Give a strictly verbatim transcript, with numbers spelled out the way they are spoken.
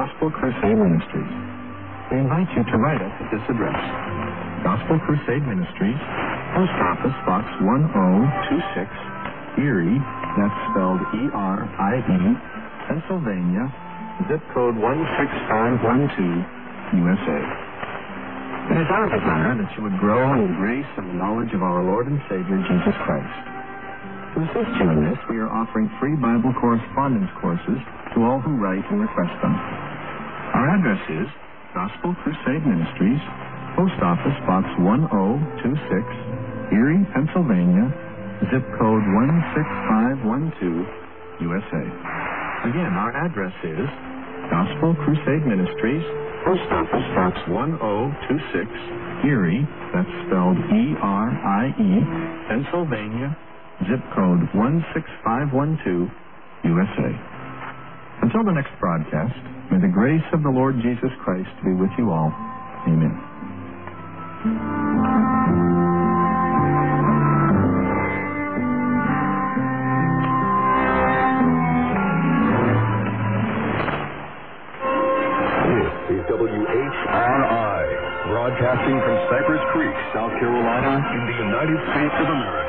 Gospel Crusade Ministries. We invite you to write us at this address: Gospel Crusade Ministries, Post Office Box one oh two six, Erie, that's spelled E R I E, Pennsylvania, zip code one six five one two, U S A. It is our desire that you would grow in the grace and the knowledge of our Lord and Savior, Jesus Christ. To assist you in this, we are offering free Bible correspondence courses to all who write and request them. Our address is Gospel Crusade Ministries, Post Office Box one oh two six, Erie, Pennsylvania, zip code one six five one two, U S A. Again, our address is Gospel Crusade Ministries, Post Office Box one oh two six, Erie, that's spelled E R I E, Pennsylvania, zip code one six five one two, U S A. Until the next broadcast, may the grace of the Lord Jesus Christ be with you all. Amen. W H R I, broadcasting from Cypress Creek, South Carolina, in the United States of America.